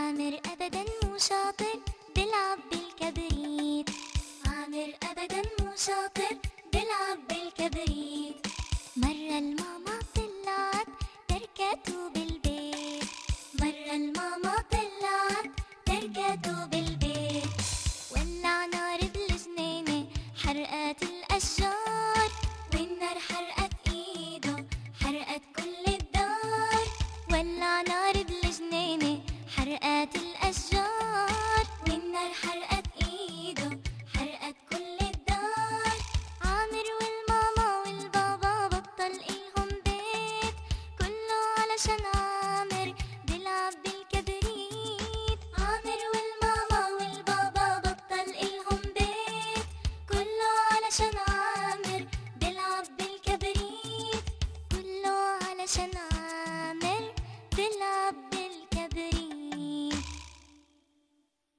عامر أبدا مو شاطر بيلعب بالكبريت. عامر أبدا مو شاطر بيلعب بالكبريت. مرة الماما طلعت تركته بالبيت. مرة الماما طلعت تركته بالبيت. ولع نار بالجنينة حرقت الأشجار، والنار حرقت إيده حرقت كل الدار. ولع نار بالجنينة حرقت الأشجار، والنار حرقت إيده حرقت كل الدار. عامر والماما والبابا بطل إلهم بيت، كله علشان عامر بيلعب بالكبريت. عامر والماما والبابا بطل إلهم بيت، كله علشان عامر بيلعب بالكبريت. كله علشان